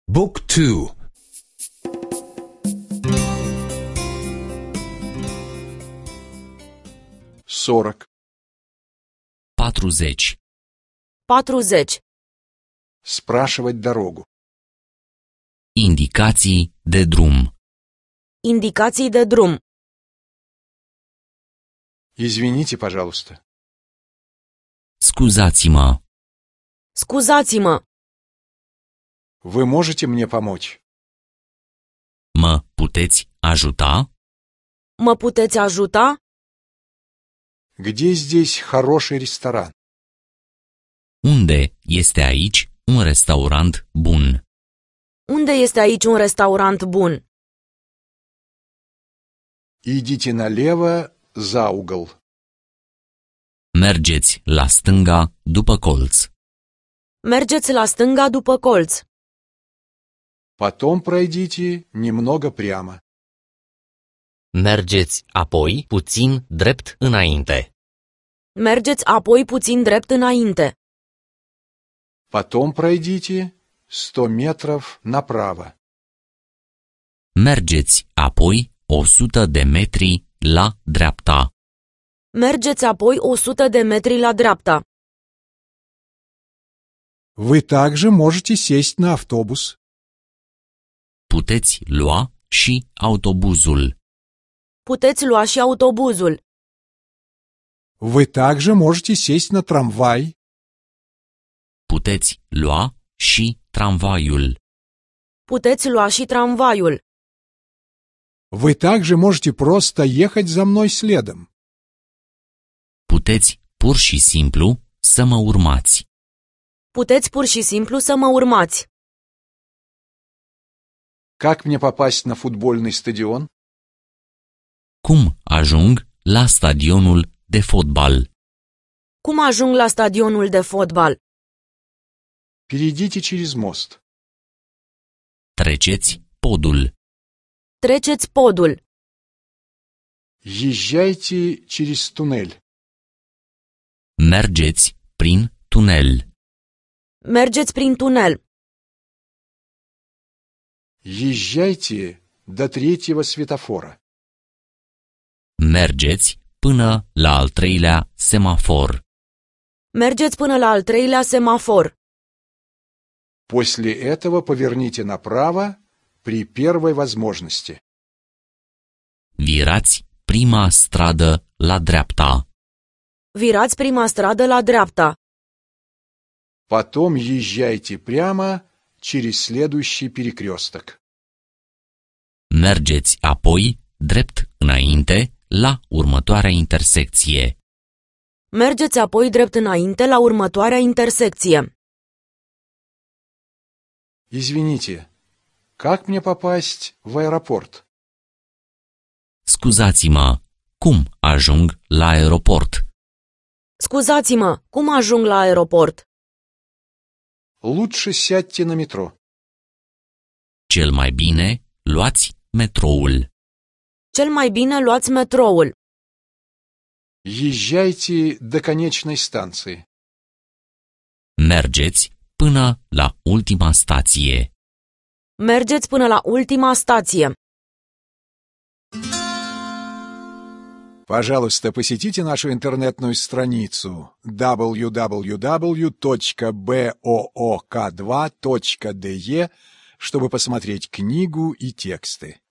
Book 2. 40. 40. 40. Спрашивать дорогу. Indicații de drum. Indicații de drum. Извините, пожалуйста. Scuzați-mă, Scuzați-mă, Вы можете мне помочь? mă puteți ajuta? mă puteți ajuta? Где здесь хороший ресторан? Unde este aici un restaurant bun? Unde este aici un restaurant bun? Идите налево за угол. Mergeți la stânga după colț. Mergeți la stânga după colț. Потом пройдите немного прямо. Mergeți apoi puțin drept înainte. Mergeți apoi puțin drept înainte. Потом пройдите 100 метров направо. Mergeți apoi 100 de metri la dreapta. Mergeți apoi 100 de metri la dreapta. Вы также можете сесть на автобус. Puteți lua și autobuzul. Puteți lua și autobuzul. Вы также можете сесть на трамвай. Puteți lua și tramvaiul. Puteți lua și tramvaiul. Вы также можете просто ехать за мной следом. Puteți pur și simplu să mă urmați. Puteți pur și simplu să mă urmați. Как мне попасть на футбольный стадион? Cum ajung la stadionul de fotbal? Cum ajung la stadionul de fotbal? Перейдите через мост. Treceți podul. Treceți podul. Езжайте через туннель. Mergeți prin tunel. Mergeți prin tunel. Езжайте до третьего светофора. Mergeți până la al treilea semafor. Mergeți până la al treilea semafor. После этого поверните направо при первой возможности. Virați prima stradă la dreapta. Virați prima stradă la dreapta. Потом езжайте прямо через следующий перекресток. Mergeți apoi drept înainte la următoarea intersecție. Mergeți apoi drept înainte la următoarea intersecție. Извините, как мне попасть в аэропорт? Scuzați-mă, cum ajung la aeroport? Scuzați-mă, cum ajung la aeroport? Лучше сядьте на метро. Cel mai bine luați metroul. Cel mai bine luați metroul. Езжайте до конечной станции. Mergeți până la ultima stație. Mergeți până la ultima stație. Пожалуйста, посетите нашу интернетную страницу www.book2.de, чтобы посмотреть книгу и тексты.